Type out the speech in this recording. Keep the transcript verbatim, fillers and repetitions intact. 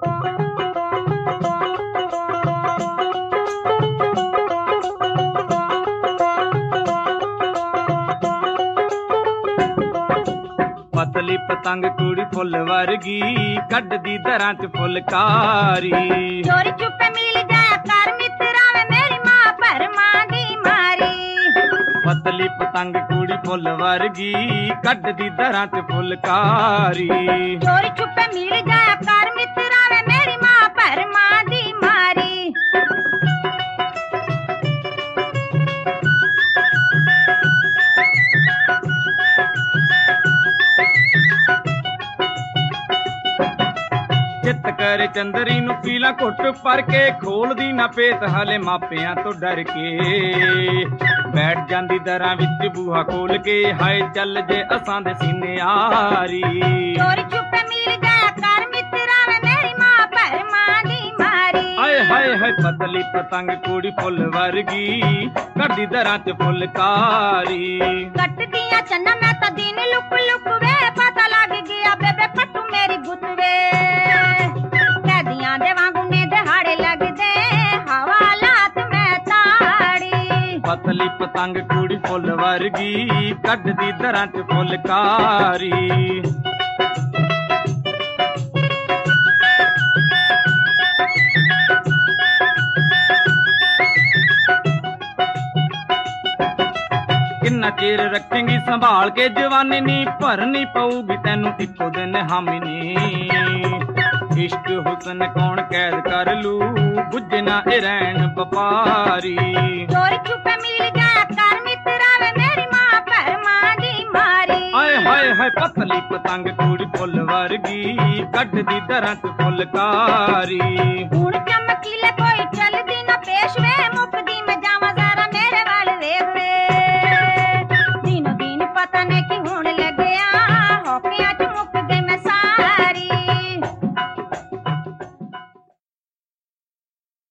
पतली पतंग कुड़ी फुल वर्गी कड्डदी दरां च फुलकारी चोरी चुपे मिल जाया कर मित्रा वे मेरी मां परमा दी मारी। पतली पतंग कुड़ी फुल वर्गी कड्डदी दरां च फुलकारी चोरी चुपे मिल जाया कर मित्रा वे मेरी मां परमा दी मारी। चित करे चंदरी नू पीला घुट पर के खोलदी ना पेत हाले मापियां तो डर के बैठ जांदी दरां विच बूहा खोल के हाय चल जे असां दे सीने आरी। चोरी छुपे मिल जाया कर मित्रा वे मेरी मां परमा दी मारी। हाय हाय हाय पतली पतंग कुड़ी फुल वर्गी कड्डी दरां च फुलकारी कट दिया चन्ना मैं तो दिन लुक लुक वे पता लग गया बेबे फटू मेरी गुत वे कैदियां दे वांगू ने दिहाड़े लगदे हवालात में ताड़ी। पतली पतंग कुड़ी फुल वर्गी कड्डी दरां च फुलकारी किन्ना चेर रखेंगी संभाल के जवानी नी भरनी पऊगी तैनू इक्को दिन हामी नी। इश्क हुसन कौन कैद कर लू बुझे ना ए रैन बपारी। चोरी छुपे मिल जाया कर मित्रा वे मेरी मां परमा दी मारी। हाय हाय हाय पतली पतंग कुड़ी फुल वर्गी कड्डदी दरां च फुलकारी हुण चमकीले कोई चल